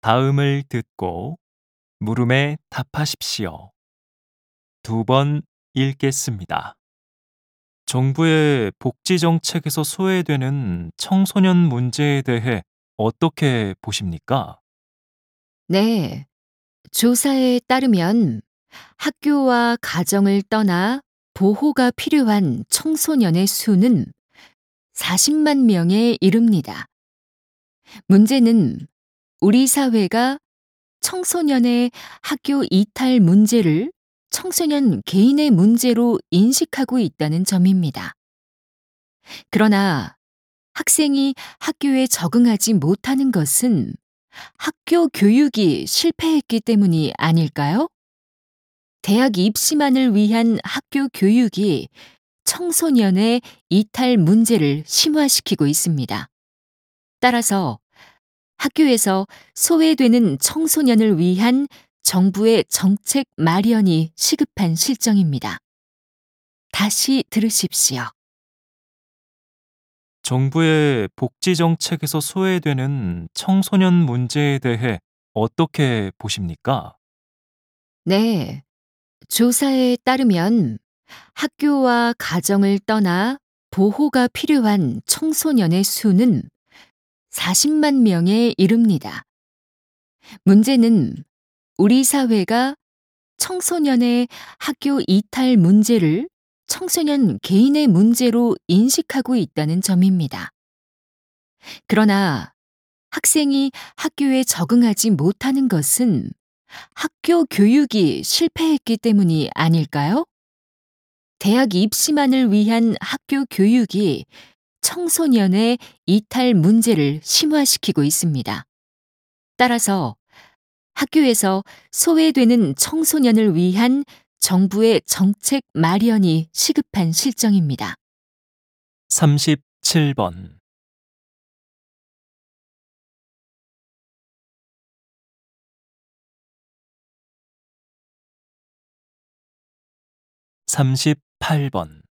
다음을 듣고 물음에 답하십시오. 두 번 읽겠습니다. 정부의 복지 정책에서 소외되는 청소년 문제에 대해 어떻게 보십니까? 네, 조사에 따르면 학교와 가정을 떠나 보호가 필요한 청소년의 수는 40만 명에 이릅니다. 문제는 우리 사회가 청소년의 학교 이탈 문제를 청소년 개인의 문제로 인식하고 있다는 점입니다. 그러나 학생이 학교에 적응하지 못하는 것은 학교 교육이 실패했기 때문이 아닐까요? 대학 입시만을 위한 학교 교육이 청소년의 이탈 문제를 심화시키고 있습니다. 따라서 학교에서 소외되는 청소년을 위한 정부의 정책 마련이 시급한 실정입니다. 다시 들으십시오. 정부의 복지 정책에서 소외되는 청소년 문제에 대해 어떻게 보십니까? 네, 조사에 따르면 학교와 가정을 떠나 보호가 필요한 청소년의 수는 40만 명에 이릅니다. 문제는 우리 사회가 청소년의 학교 이탈 문제를 청소년 개인의 문제로 인식하고 있다는 점입니다. 그러나 학생이 학교에 적응하지 못하는 것은 학교 교육이 실패했기 때문이 아닐까요? 대학 입시만을 위한 학교 교육이 청소년의 이탈 문제를 심화시키고 있습니다. 따라서 학교에서 소외되는 청소년을 위한 정부의 정책 마련이 시급한 실정입니다. 37번, 38번.